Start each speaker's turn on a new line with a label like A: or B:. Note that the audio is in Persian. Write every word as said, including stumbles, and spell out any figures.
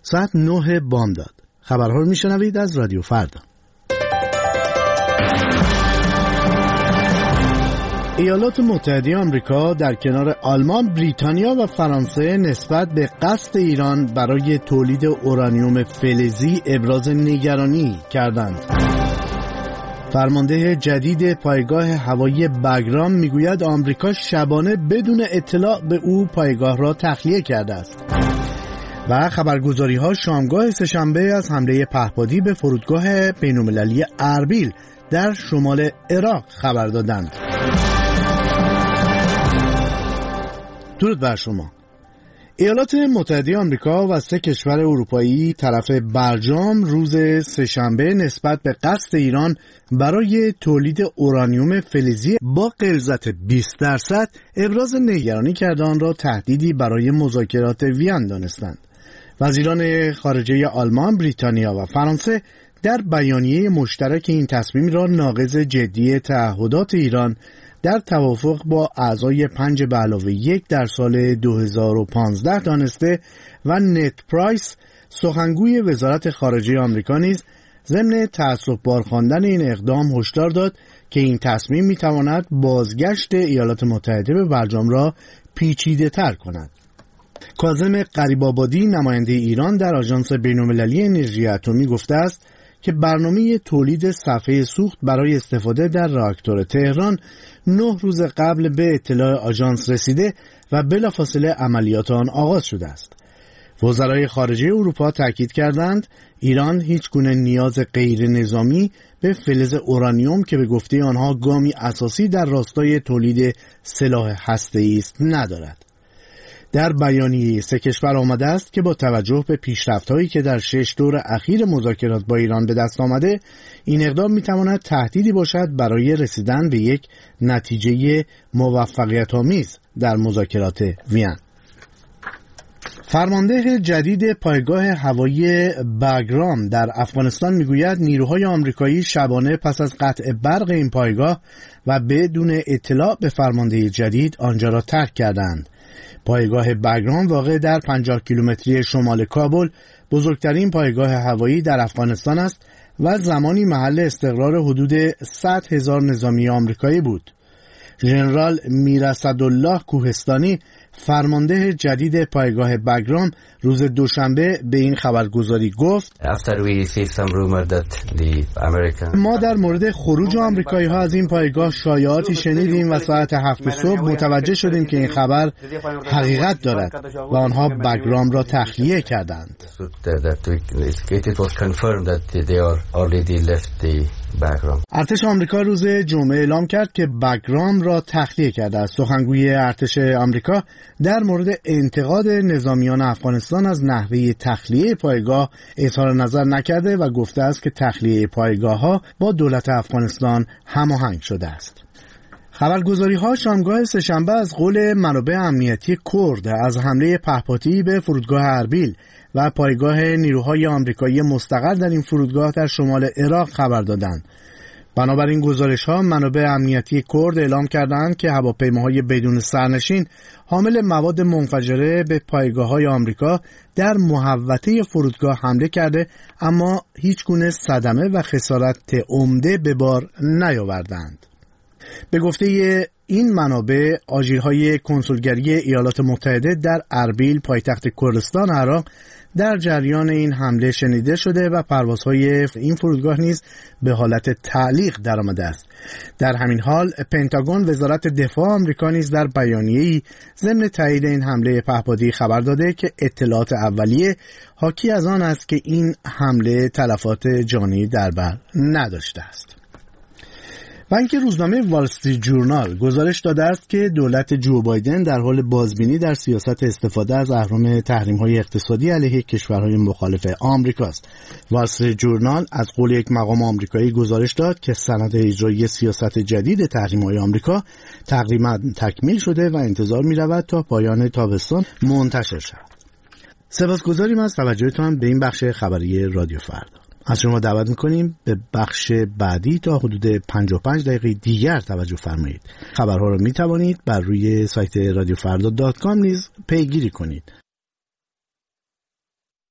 A: ساعت نه بامداد. خبرها رو میشنوید از رادیو فردا. ایالات متحده آمریکا در کنار آلمان، بریتانیا و فرانسه نسبت به قصد ایران برای تولید اورانیوم فلزی ابراز نگرانی کردند. فرمانده جدید پایگاه هوایی بگرام میگوید آمریکا شبانه بدون اطلاع به او پایگاه را تخلیه کرده است. و خبرگزاری‌ها شامگاه سه‌شنبه از حمله پهپادی به فرودگاه بین‌المللی اربیل در شمال عراق خبر دادند. درود بر شما. ایالات متحده آمریکا و سه کشور اروپایی طرف برجام روز سه‌شنبه نسبت به قصد ایران برای تولید اورانیوم فلزی با غلظت بیست درصد ابراز نگرانی کرده آن را تهدیدی برای مذاکرات وین دانستند. وزیران خارجه آلمان، بریتانیا و فرانسه در بیانیه مشترک این تصمیم را ناقض جدی تعهدات ایران در توافق با اعضای پنج به علاوه یک در سال دو هزار و پانزده دانسته و نت پرایس سخنگوی وزارت خارجه آمریکا نیز ضمن تأسف‌بار خواندن این اقدام هشدار داد که این تصمیم میتواند بازگشت ایالات متحده به برجام را پیچیده‌تر کند. کاظم غریب‌آبادی نماینده ایران در آژانس بین‌المللی انرژی اتمی گفته است که برنامه تولید صفحه سوخت برای استفاده در راکتور تهران نه روز قبل به اطلاع آژانس رسیده و بلافاصله عملیات آن آغاز شده است. وزرای خارجه اروپا تاکید کردند ایران هیچ گونه نیاز غیر نظامی به فلز اورانیوم که به گفته آنها گامی اساسی در راستای تولید سلاح هسته‌ای است ندارد. در بیانیه سه کشور آمده است که با توجه به پیشرفت‌هایی که در شش دور اخیر مذاکرات با ایران به دست آمده، این اقدام می‌تواند تهدیدی باشد برای رسیدن به یک نتیجه موفقیت‌آمیز در مذاکرات وین. فرمانده جدید پایگاه هوایی بگرام در افغانستان میگوید نیروهای آمریکایی شبانه پس از قطع برق این پایگاه و بدون اطلاع به فرمانده جدید آنجا را ترک کردند. پایگاه بگرام واقع در پنجاه کیلومتری شمال کابل بزرگترین پایگاه هوایی در افغانستان است و زمانی محل استقرار حدود صد هزار نظامی آمریکایی بود. ژنرال میراسدالله کوهستانی فرمانده جدید پایگاه بگرام روز دوشنبه به این خبرگزاری گفت ما در مورد خروج آمریکایی ها از این پایگاه شایعاتی شنیدیم و ساعت هفت صبح متوجه شدیم که این خبر حقیقت دارد و آنها بگرام را تخلیه کردند. ارتش آمریکا روز جمعه اعلام کرد که بگرام را تخلیه کرده است. سخنگوی ارتش آمریکا در مورد انتقاد نظامیان افغانستان از نحوه تخلیه پایگاه اظهار نظر نکرده و گفته است که تخلیه پایگاه ها با دولت افغانستان هماهنگ شده است. خبرگزاری‌ها شامگاه سه‌شنبه از قول منابع امنیتی کرد از حمله پهپادی به فرودگاه اربیل و پایگاه نیروهای آمریکایی مستقر در این فرودگاه در شمال عراق خبر دادند. بنابراین گزارش‌ها منابع امنیتی کرد اعلام کردند که هواپیماهای بدون سرنشین حامل مواد منفجره به پایگاه‌های آمریکا در محوطه فرودگاه حمله کرده اما هیچ گونه صدمه و خسارت عمده به بار نیاوردند. به گفته این منابع آژیرهای کنسولگری ایالات متحده در اربیل پایتخت کردستان عراق در جریان این حمله شنیده شده و پروازهای این فرودگاه نیز به حالت تعلیق درآمده است. در همین حال پنتاگون وزارت دفاع آمریکا نیز در بیانیه‌ای ضمن تایید این حمله پهپادی خبر داده که اطلاعات اولیه حاکی از آن است که این حمله تلفات جانی در بر نداشته است. و اینکه روزنامه وال استریت جورنال گزارش داده است که دولت جو بایدن در حال بازبینی در سیاست استفاده از اهرم تحریم‌های اقتصادی علیه کشورهای مخالف آمریکاست. وال استریت جورنال از قول یک مقام آمریکایی گزارش داد که سند اجرایی سیاست جدید تحریم‌های آمریکا تقریباً تکمیل شده و انتظار می‌رود تا پایان تابستان منتشر شود. سپاسگزاریم از توجهتان به این بخش خبری رادیو فردا. از شما دعوت میکنیم به بخش بعدی تا حدود پنجاه و پنج دقیقه دیگر توجه فرمایید. خبرها را میتوانید بر روی سایت رادیو فردا دات کام نیز پیگیری کنید.